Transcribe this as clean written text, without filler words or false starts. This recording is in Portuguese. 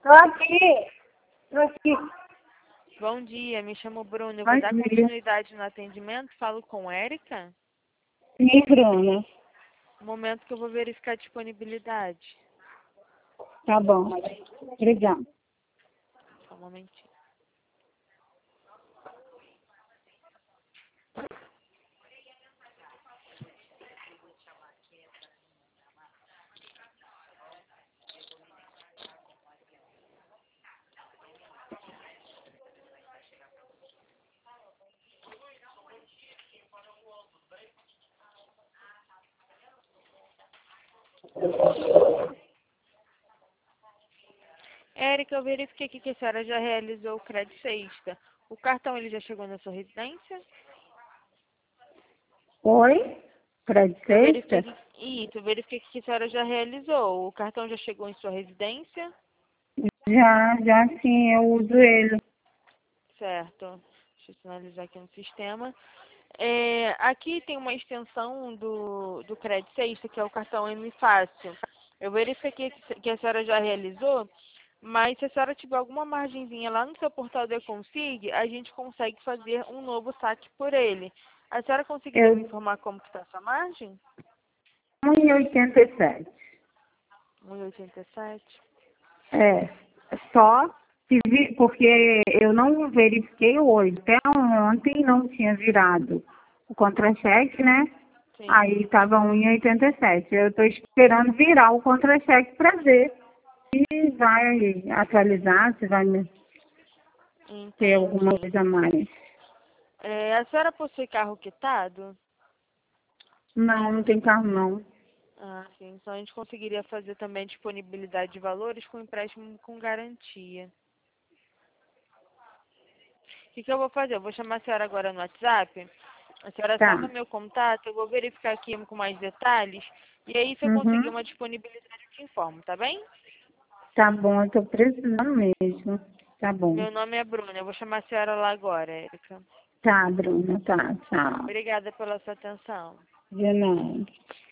Tô aqui. Tô aqui. Bom dia, me chamo Bruno. Eu Bom vou dar dia. continuidade no atendimento. Falo com Érica. Sim, Bruna. No momento que eu vou verificar a disponibilidade. Tá bom. Obrigada. Só um momentinho. Érica, eu verifiquei aqui que a senhora já realizou o crédito sexta. O cartão ele já chegou na sua residência? Oi? Fred Eu verifiquei Sexta? eu verifiquei que a senhora já realizou. O cartão já chegou em sua residência? Já sim, eu uso ele. Certo. Deixa eu sinalizar aqui no sistema. Aqui tem uma extensão do crédito sexta, que é o cartão M Fácil. Eu verifiquei que a senhora já realizou, mas se a senhora tiver alguma margenzinha lá no seu portal da Consig, a gente consegue fazer um novo saque por ele. A senhora conseguiria me Eu informar como que está essa margem? 1,87. 1,87. É. Só porque eu não verifiquei hoje. Até ontem não tinha virado o contra-cheque, né? Sim. Aí estava 1,87. Eu estou esperando virar o contra-cheque para ver se vai atualizar, se vai ter alguma Entendi. coisa a mais. A senhora possui carro quitado? Não, não tem carro não. Ah, sim. Então a gente conseguiria fazer também disponibilidade de valores com empréstimo com garantia. O que eu vou fazer? Eu vou chamar a senhora agora no WhatsApp. A senhora Tá. salva meu contato, eu vou verificar aqui com mais detalhes. E aí, se eu conseguir Uhum. uma disponibilidade, eu te informo, tá bem? Tá bom, eu tô precisando mesmo. Tá bom. Meu nome é Bruna, eu vou chamar a senhora lá agora, Érica. Tá, Bruna, tá. Tchau. Obrigada pela sua atenção. De nada.